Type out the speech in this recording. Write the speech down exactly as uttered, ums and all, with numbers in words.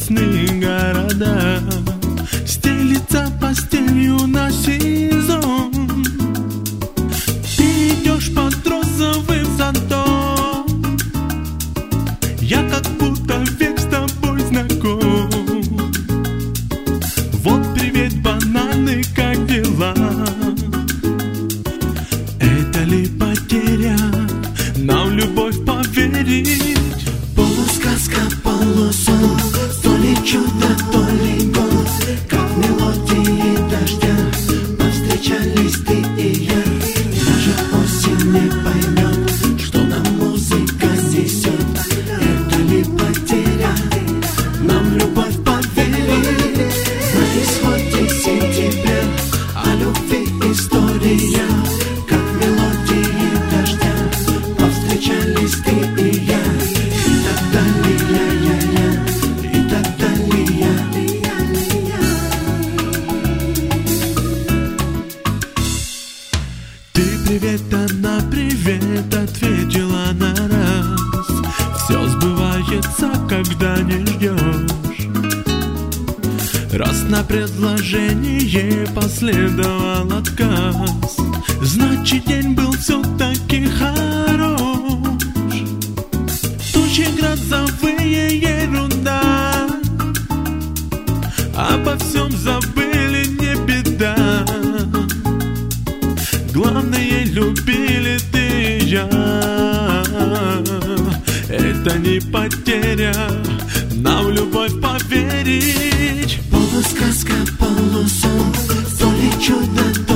офисные города, стелится постелью на сезон. Ты идешь под розовым зонтом, я как будто век с тобой знаком. Вот привет, бананы, как дела? Это ли потеря, нам любовь поверить? Полусказка, полусон, то ли чудо, то ли гон, как мелодии дождя повстречались ты и я. Даже осень не поймет, что нам музыка несет. Это ли потеря, нам любовь поверить? На исходе сентября о любви история, как мелодии дождя повстречались ты и я. Привет, она привет, ответила на раз. Все сбывается, когда не ждешь. Раз на предложение последовал отказ, значит, день был все-таки хорош. Тучи, грозовые, ерунда, обо всем забыли, не беда. Главное, любили ты и я. Это не потеря, нам в любовь поверить. Полусказка, полусон, то ли чудо,